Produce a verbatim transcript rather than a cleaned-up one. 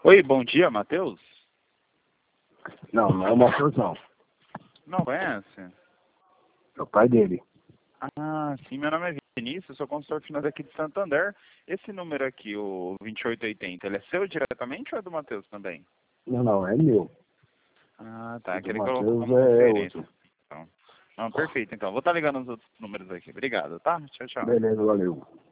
Oi, bom dia, Matheus? Não, não é o Matheus, não. Não conhece? É o pai dele. Ah, sim, meu nome é Vinícius, sou consultor financeiro aqui de Santander. Esse número aqui, o vinte e oito oitenta, ele é seu diretamente ou é do Matheus também? Não, não, é meu. Ah, tá, O do aquele colocou Matheus como é referência. outro. Então, não, perfeito, então. Vou estar ligando nos outros números aqui. Obrigado, tá? Tchau, tchau. Beleza, valeu.